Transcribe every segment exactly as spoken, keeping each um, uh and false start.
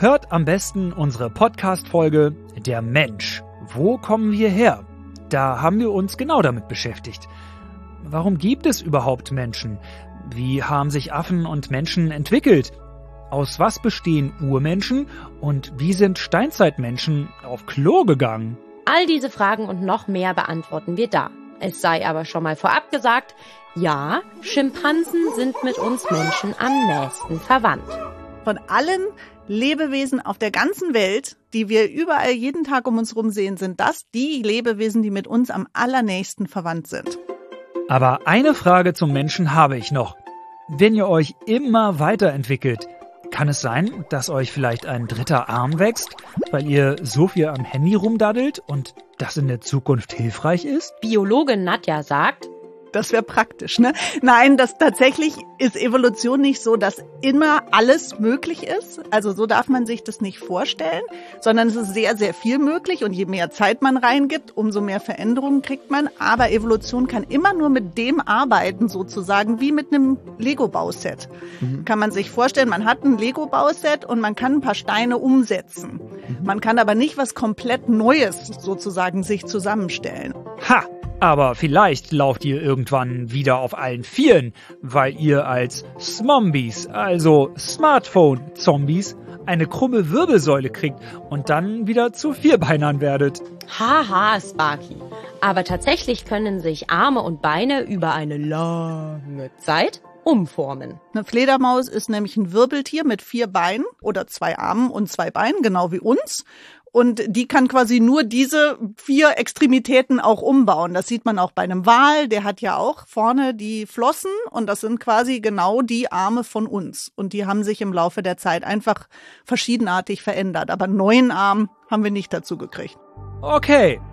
Hört am besten unsere Podcast-Folge Der Mensch. Wo kommen wir her? Da haben wir uns genau damit beschäftigt. Warum gibt es überhaupt Menschen? Wie haben sich Affen und Menschen entwickelt? Aus was bestehen Urmenschen? Und wie sind Steinzeitmenschen auf Klo gegangen? All diese Fragen und noch mehr beantworten wir da. Es sei aber schon mal vorab gesagt, ja, Schimpansen sind mit uns Menschen am nächsten verwandt. Von allen Lebewesen auf der ganzen Welt, die wir überall jeden Tag um uns herum sehen, sind das die Lebewesen, die mit uns am allernächsten verwandt sind. Aber eine Frage zum Menschen habe ich noch. Wenn ihr euch immer weiterentwickelt, kann es sein, dass euch vielleicht ein dritter Arm wächst, weil ihr so viel am Handy rumdaddelt und das in der Zukunft hilfreich ist? Biologin Nadja sagt, Das wäre praktisch, ne? Nein, das tatsächlich ist Evolution nicht so, dass immer alles möglich ist. Also so darf man sich das nicht vorstellen, sondern es ist sehr, sehr viel möglich. Und je mehr Zeit man reingibt, umso mehr Veränderungen kriegt man. Aber Evolution kann immer nur mit dem arbeiten, sozusagen, wie mit einem Lego-Bauset. Mhm. Kann man sich vorstellen, man hat ein Lego-Bauset und man kann ein paar Steine umsetzen. Mhm. Man kann aber nicht was komplett Neues sozusagen sich zusammenstellen. Ha! Aber vielleicht lauft ihr irgendwann wieder auf allen Vieren, weil ihr als Smombies, also Smartphone-Zombies, eine krumme Wirbelsäule kriegt und dann wieder zu Vierbeinern werdet. Haha, Sparky. Aber tatsächlich können sich Arme und Beine über eine lange Zeit umformen. Eine Fledermaus ist nämlich ein Wirbeltier mit vier Beinen oder zwei Armen und zwei Beinen, genau wie uns. Und die kann quasi nur diese vier Extremitäten auch umbauen. Das sieht man auch bei einem Wal. Der hat ja auch vorne die Flossen und das sind quasi genau die Arme von uns. Und die haben sich im Laufe der Zeit einfach verschiedenartig verändert. Aber einen neuen Arm haben wir nicht dazu gekriegt. Okay,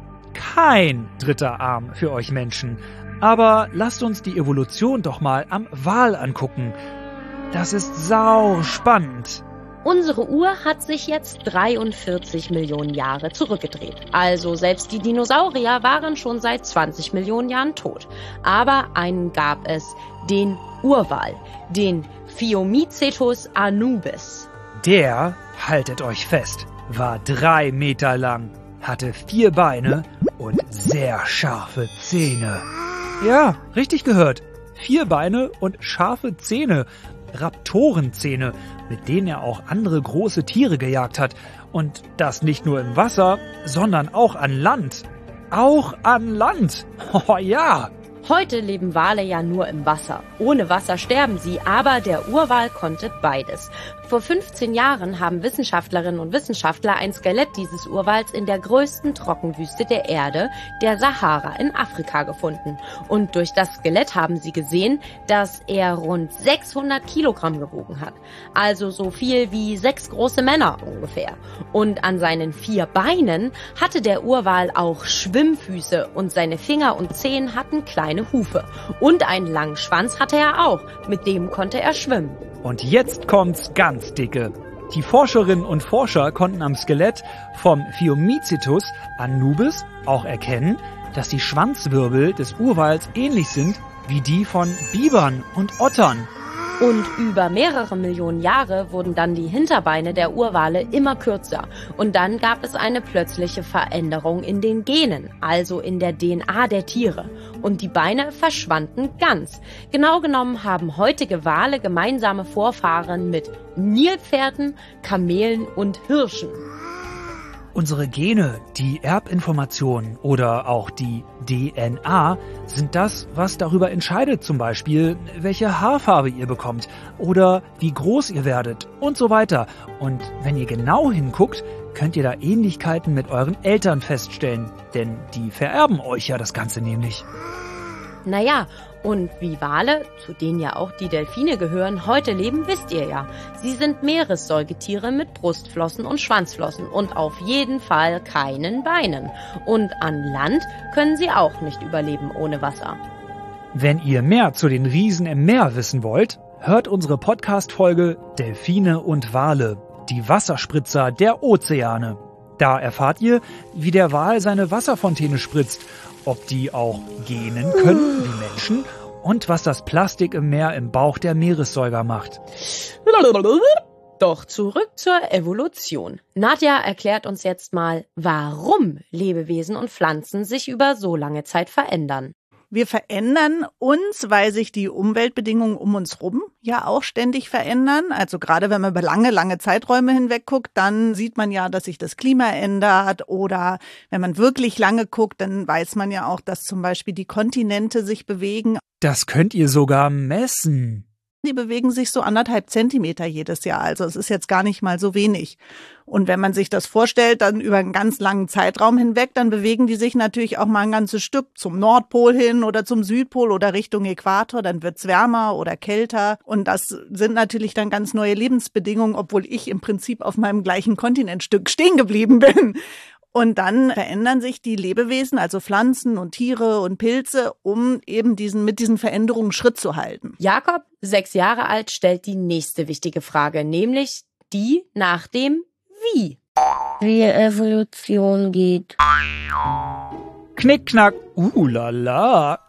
kein dritter Arm für euch Menschen. Aber lasst uns die Evolution doch mal am Wal angucken. Das ist sau spannend. Unsere Uhr hat sich jetzt dreiundvierzig Millionen Jahre zurückgedreht. Also selbst die Dinosaurier waren schon seit zwanzig Millionen Jahren tot. Aber einen gab es, den Urwal, den Phyomycetus anubis. Der, haltet euch fest, war drei Meter lang, hatte vier Beine und sehr scharfe Zähne. Ja, richtig gehört. Vier Beine und scharfe Zähne. Raptorenzähne, mit denen er auch andere große Tiere gejagt hat. Und das nicht nur im Wasser, sondern auch an Land. Auch an Land! Oh ja! Heute leben Wale ja nur im Wasser. Ohne Wasser sterben sie, aber der Urwal konnte beides. Vor fünfzehn Jahren haben Wissenschaftlerinnen und Wissenschaftler ein Skelett dieses Urwals in der größten Trockenwüste der Erde, der Sahara in Afrika, gefunden. Und durch das Skelett haben sie gesehen, dass er rund sechshundert Kilogramm gewogen hat. Also so viel wie sechs große Männer ungefähr. Und an seinen vier Beinen hatte der Urwal auch Schwimmfüße und seine Finger und Zehen hatten kleine Hufe. Und einen langen Schwanz hatte er auch, mit dem konnte er schwimmen. Und jetzt kommt's ganz dicke. Die Forscherinnen und Forscher konnten am Skelett vom Phyomycetus anubis auch erkennen, dass die Schwanzwirbel des Urwals ähnlich sind wie die von Bibern und Ottern. Und über mehrere Millionen Jahre wurden dann die Hinterbeine der Urwale immer kürzer. Und dann gab es eine plötzliche Veränderung in den Genen, also in der D N A der Tiere. Und die Beine verschwanden ganz. Genau genommen haben heutige Wale gemeinsame Vorfahren mit Nilpferden, Kamelen und Hirschen. Unsere Gene, die Erbinformation oder auch die D N A sind das, was darüber entscheidet, zum Beispiel, welche Haarfarbe ihr bekommt oder wie groß ihr werdet und so weiter. Und wenn ihr genau hinguckt, könnt ihr da Ähnlichkeiten mit euren Eltern feststellen, denn die vererben euch ja das Ganze nämlich. Naja, und wie Wale, zu denen ja auch die Delfine gehören, heute leben, wisst ihr ja. Sie sind Meeressäugetiere mit Brustflossen und Schwanzflossen und auf jeden Fall keinen Beinen. Und an Land können sie auch nicht überleben ohne Wasser. Wenn ihr mehr zu den Riesen im Meer wissen wollt, hört unsere Podcast-Folge Delfine und Wale, die Wasserspritzer der Ozeane. Da erfahrt ihr, wie der Wal seine Wasserfontäne spritzt, ob die auch gähnen können wie Menschen und was das Plastik im Meer im Bauch der Meeressäuger macht. Doch zurück zur Evolution. Nadja erklärt uns jetzt mal, warum Lebewesen und Pflanzen sich über so lange Zeit verändern. Wir verändern uns, weil sich die Umweltbedingungen um uns rum ja auch ständig verändern. Also gerade wenn man über lange, lange Zeiträume hinweg guckt, dann sieht man ja, dass sich das Klima ändert. Oder wenn man wirklich lange guckt, dann weiß man ja auch, dass zum Beispiel die Kontinente sich bewegen. Das könnt ihr sogar messen. Die bewegen sich so anderthalb Zentimeter jedes Jahr. Also es ist jetzt gar nicht mal so wenig. Und wenn man sich das vorstellt, dann über einen ganz langen Zeitraum hinweg, dann bewegen die sich natürlich auch mal ein ganzes Stück zum Nordpol hin oder zum Südpol oder Richtung Äquator. Dann wird's wärmer oder kälter. Und das sind natürlich dann ganz neue Lebensbedingungen, obwohl ich im Prinzip auf meinem gleichen Kontinentstück stehen geblieben bin. Und dann verändern sich die Lebewesen, also Pflanzen und Tiere und Pilze, um eben diesen, mit diesen Veränderungen Schritt zu halten. Jakob, sechs Jahre alt, stellt die nächste wichtige Frage, nämlich die nach dem Wie. Wie Evolution geht. Knick, knack, uh, la, la.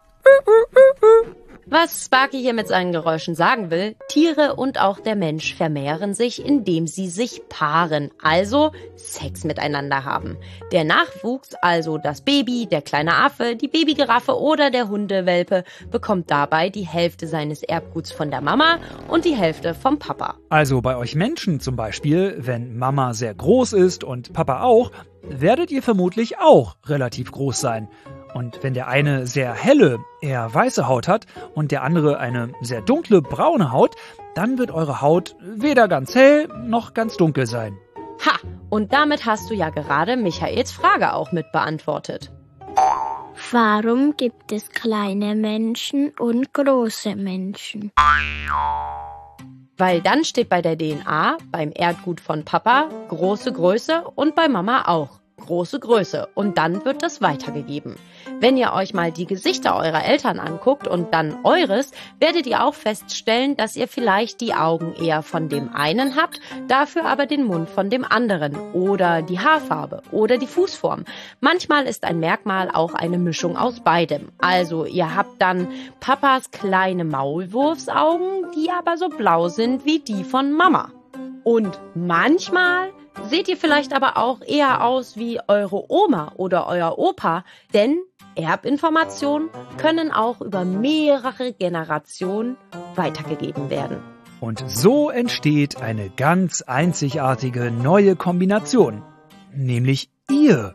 Was Sparky hier mit seinen Geräuschen sagen will, Tiere und auch der Mensch vermehren sich, indem sie sich paaren, also Sex miteinander haben. Der Nachwuchs, also das Baby, der kleine Affe, die Babygiraffe oder der Hundewelpe, bekommt dabei die Hälfte seines Erbguts von der Mama und die Hälfte vom Papa. Also bei euch Menschen zum Beispiel, wenn Mama sehr groß ist und Papa auch, werdet ihr vermutlich auch relativ groß sein. Und wenn der eine sehr helle, eher weiße Haut hat und der andere eine sehr dunkle, braune Haut, dann wird eure Haut weder ganz hell noch ganz dunkel sein. Ha! Und damit hast du ja gerade Michaels Frage auch mit beantwortet. Warum gibt es kleine Menschen und große Menschen? Weil dann steht bei der D N A, beim Erbgut von Papa, große Größe und bei Mama auch große Größe. Und dann wird das weitergegeben. Wenn ihr euch mal die Gesichter eurer Eltern anguckt und dann eures, werdet ihr auch feststellen, dass ihr vielleicht die Augen eher von dem einen habt, dafür aber den Mund von dem anderen oder die Haarfarbe oder die Fußform. Manchmal ist ein Merkmal auch eine Mischung aus beidem. Also ihr habt dann Papas kleine Maulwurfsaugen, die aber so blau sind wie die von Mama. Und manchmal seht ihr vielleicht aber auch eher aus wie eure Oma oder euer Opa, denn Erbinformationen können auch über mehrere Generationen weitergegeben werden. Und so entsteht eine ganz einzigartige neue Kombination, nämlich ihr.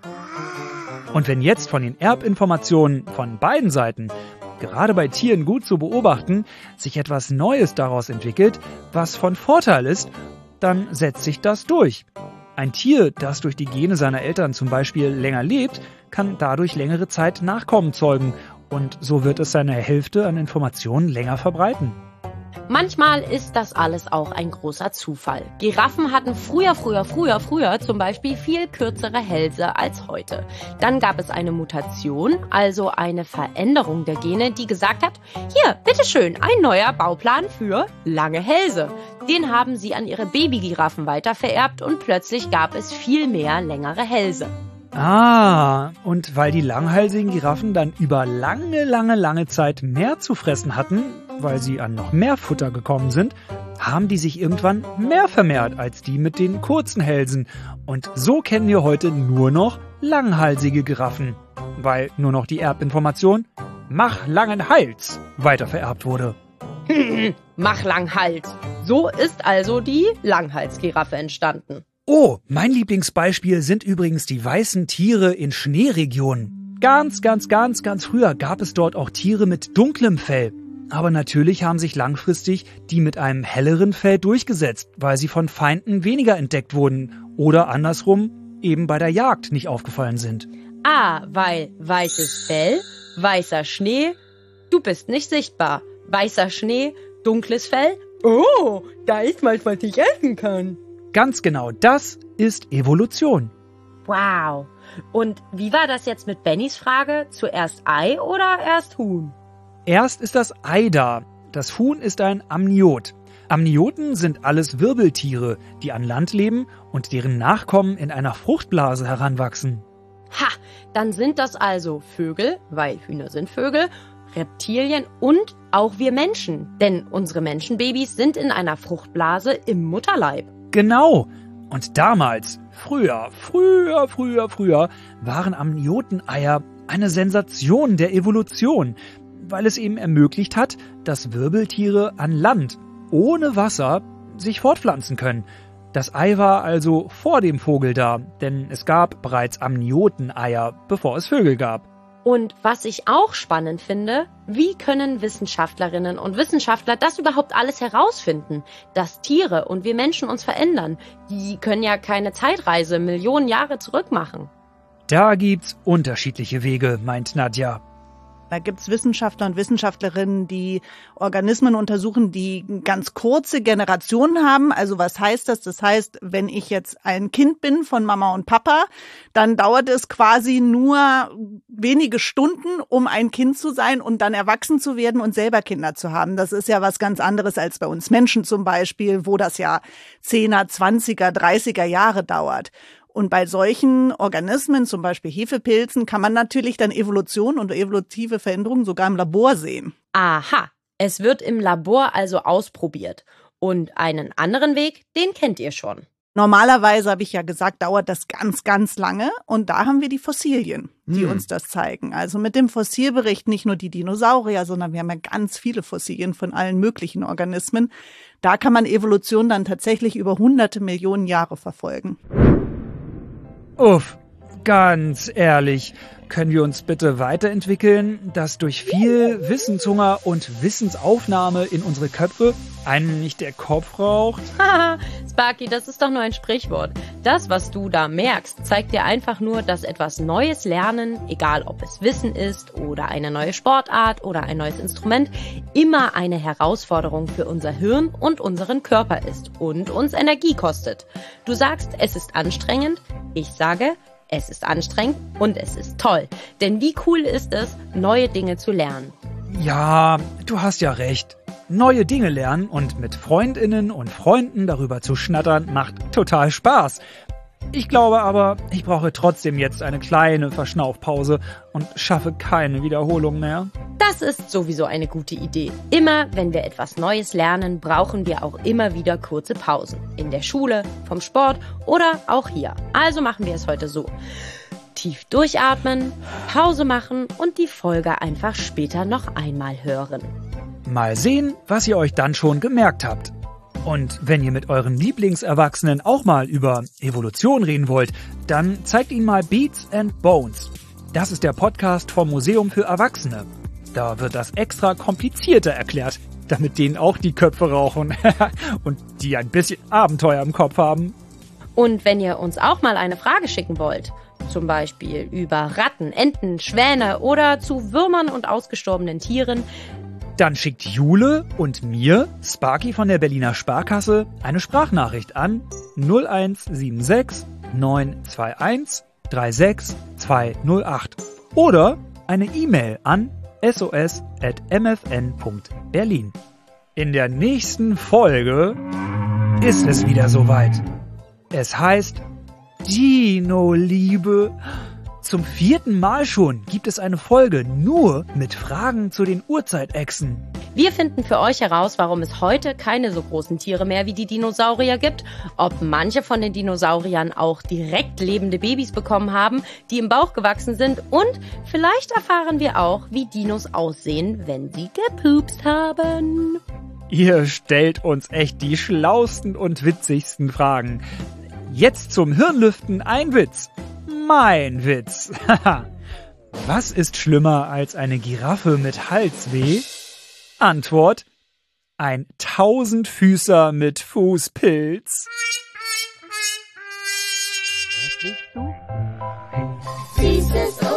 Und wenn jetzt von den Erbinformationen von beiden Seiten, gerade bei Tieren gut zu beobachten, sich etwas Neues daraus entwickelt, was von Vorteil ist, dann setzt sich das durch. Ein Tier, das durch die Gene seiner Eltern zum Beispiel länger lebt, kann dadurch längere Zeit Nachkommen zeugen und so wird es seine Hälfte an Informationen länger verbreiten. Manchmal ist das alles auch ein großer Zufall. Giraffen hatten früher, früher, früher, früher zum Beispiel viel kürzere Hälse als heute. Dann gab es eine Mutation, also eine Veränderung der Gene, die gesagt hat, hier, bitteschön, ein neuer Bauplan für lange Hälse. Den haben sie an ihre Babygiraffen weitervererbt und plötzlich gab es viel mehr längere Hälse. Ah, und weil die langhalsigen Giraffen dann über lange, lange, lange Zeit mehr zu fressen hatten, weil sie an noch mehr Futter gekommen sind, haben die sich irgendwann mehr vermehrt als die mit den kurzen Hälsen. Und so kennen wir heute nur noch langhalsige Giraffen, weil nur noch die Erbinformation "Mach langen Hals" weitervererbt wurde. Mach lang Hals. So ist also die Langhalsgiraffe entstanden. Oh, mein Lieblingsbeispiel sind übrigens die weißen Tiere in Schneeregionen. Ganz, ganz, ganz, ganz früher gab es dort auch Tiere mit dunklem Fell. Aber natürlich haben sich langfristig die mit einem helleren Fell durchgesetzt, weil sie von Feinden weniger entdeckt wurden oder andersrum eben bei der Jagd nicht aufgefallen sind. Ah, weil weißes Fell, weißer Schnee, du bist nicht sichtbar. Weißer Schnee, dunkles Fell, oh, da ist was, was ich essen kann. Ganz genau, das ist Evolution. Wow. Und wie war das jetzt mit Bennys Frage? Zuerst Ei oder erst Huhn? Erst ist das Ei da. Das Huhn ist ein Amniot. Amnioten sind alles Wirbeltiere, die an Land leben und deren Nachkommen in einer Fruchtblase heranwachsen. Ha, dann sind das also Vögel, weil Hühner sind Vögel, Reptilien und auch wir Menschen. Denn unsere Menschenbabys sind in einer Fruchtblase im Mutterleib. Genau. Und damals, früher, früher, früher, früher, waren Amnioteneier eine Sensation der Evolution, weil es eben ermöglicht hat, dass Wirbeltiere an Land, ohne Wasser, sich fortpflanzen können. Das Ei war also vor dem Vogel da, denn es gab bereits Amnioteneier, bevor es Vögel gab. Und was ich auch spannend finde, wie können Wissenschaftlerinnen und Wissenschaftler das überhaupt alles herausfinden, dass Tiere und wir Menschen uns verändern? Die können ja keine Zeitreise Millionen Jahre zurück machen. Da gibt's unterschiedliche Wege, meint Nadja. Da gibt's Wissenschaftler und Wissenschaftlerinnen, die Organismen untersuchen, die ganz kurze Generationen haben. Also was heißt das? Das heißt, wenn ich jetzt ein Kind bin von Mama und Papa, dann dauert es quasi nur wenige Stunden, um ein Kind zu sein und dann erwachsen zu werden und selber Kinder zu haben. Das ist ja was ganz anderes als bei uns Menschen zum Beispiel, wo das ja Zehner, Zwanziger, Dreißiger Jahre dauert. Und bei solchen Organismen, zum Beispiel Hefepilzen, kann man natürlich dann Evolution und evolutive Veränderungen sogar im Labor sehen. Aha, es wird im Labor also ausprobiert. Und einen anderen Weg, den kennt ihr schon. Normalerweise, habe ich ja gesagt, dauert das ganz, ganz lange. Und da haben wir die Fossilien, die Hm. uns das zeigen. Also mit dem Fossilbericht nicht nur die Dinosaurier, sondern wir haben ja ganz viele Fossilien von allen möglichen Organismen. Da kann man Evolution dann tatsächlich über hunderte Millionen Jahre verfolgen. Uff, ganz ehrlich, können wir uns bitte weiterentwickeln, dass durch viel Wissenshunger und Wissensaufnahme in unsere Köpfe einem nicht der Kopf raucht? Haha, Sparky, das ist doch nur ein Sprichwort. Das, was du da merkst, zeigt dir einfach nur, dass etwas Neues lernen, egal ob es Wissen ist oder eine neue Sportart oder ein neues Instrument, immer eine Herausforderung für unser Hirn und unseren Körper ist und uns Energie kostet. Du sagst, es ist anstrengend. Ich sage, es ist anstrengend und es ist toll. Denn wie cool ist es, neue Dinge zu lernen? Ja, du hast ja recht. Neue Dinge lernen und mit Freundinnen und Freunden darüber zu schnattern, macht total Spaß. Ich glaube aber, ich brauche trotzdem jetzt eine kleine Verschnaufpause und schaffe keine Wiederholung mehr. Das ist sowieso eine gute Idee. Immer, wenn wir etwas Neues lernen, brauchen wir auch immer wieder kurze Pausen. In der Schule, vom Sport oder auch hier. Also machen wir es heute so. Tief durchatmen, Pause machen und die Folge einfach später noch einmal hören. Mal sehen, was ihr euch dann schon gemerkt habt. Und wenn ihr mit euren Lieblingserwachsenen auch mal über Evolution reden wollt, dann zeigt ihnen mal Beats and Bones. Das ist der Podcast vom Museum für Erwachsene. Da wird das extra komplizierter erklärt, damit denen auch die Köpfe rauchen und die ein bisschen Abenteuer im Kopf haben. Und wenn ihr uns auch mal eine Frage schicken wollt, zum Beispiel über Ratten, Enten, Schwäne oder zu Würmern und ausgestorbenen Tieren, dann schickt Jule und mir, Sparky von der Berliner Sparkasse, eine Sprachnachricht an null eins sieben sechs neun zwei eins drei sechs zwei null acht oder eine E-Mail an s o s at m f n punkt berlin. In der nächsten Folge ist es wieder soweit. Es heißt Dino-Liebe. Zum vierten Mal schon gibt es eine Folge nur mit Fragen zu den Urzeitechsen. Wir finden für euch heraus, warum es heute keine so großen Tiere mehr wie die Dinosaurier gibt, ob manche von den Dinosauriern auch direkt lebende Babys bekommen haben, die im Bauch gewachsen sind und vielleicht erfahren wir auch, wie Dinos aussehen, wenn sie gepupst haben. Ihr stellt uns echt die schlausten und witzigsten Fragen. Jetzt zum Hirnlüften ein Witz. Mein Witz. Was ist schlimmer als eine Giraffe mit Halsweh? Antwort: ein Tausendfüßer mit Fußpilz. Süßes